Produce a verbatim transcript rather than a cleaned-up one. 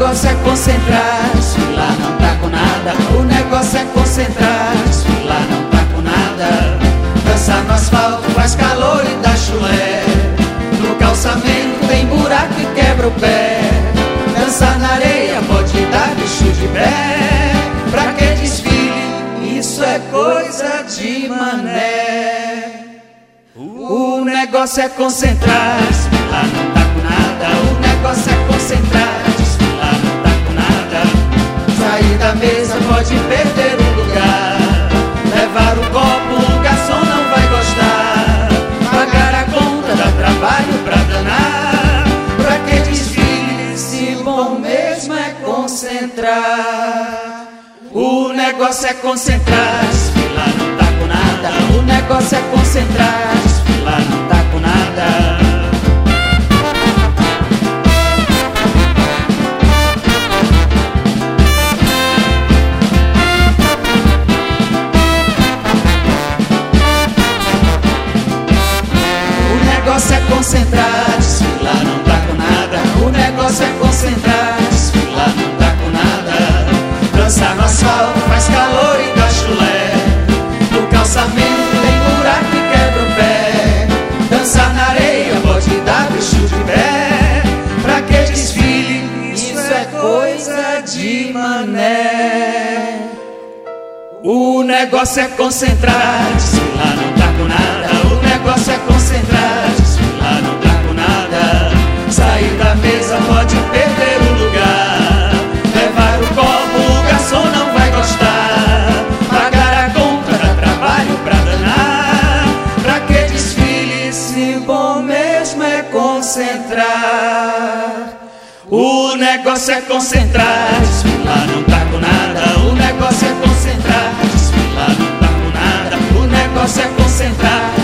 negócio é concentrar, desfilar não tá com nada. O negócio é concentrar, desfilar não tá com nada. Dançar no asfalto faz calor e dá chulé. No calçamento tem buraco e quebra o pé. Dançar na areia pode dar bicho de pé. Pra que desfile? Isso é coisa de mané. O negócio é concentrar, desfilar não tá com nada. O negócio é concentrar, desfilar não tá com nada. Sair da mesa pode perder o lugar. Levar o copo, o garçom não vai gostar. Pagar a conta dá trabalho pra danar. Pra que desfile se bom mesmo é concentrar? O negócio é concentrar, desfilar não tá com nada. O negócio é concentrar, desfilar não tá com nada. O negócio é concentrar, desfilar não tá com nada. O negócio é concentrar, desfilar não tá com nada. Dançar no asfalto faz calor e dá chulé. No calçamento tem buraco e quebra o pé. Dançar na areia pode dar bicho de pé. Pra que desfile? Isso é coisa de mané. O negócio é concentrar, desfilar não tá com nada. O negócio é concentrar, desfilar não tá com nada. Sair da mesa pode perder o lugar. Levar o copo, o garçom não vai gostar. Pagar a conta dá trabalho pra danar. Pra que desfile se bom mesmo é concentrar? O negócio é concentrar, desfilar não tá com nada. O negócio é concentrar, desfilar não tá com nada. O negócio é concentrar,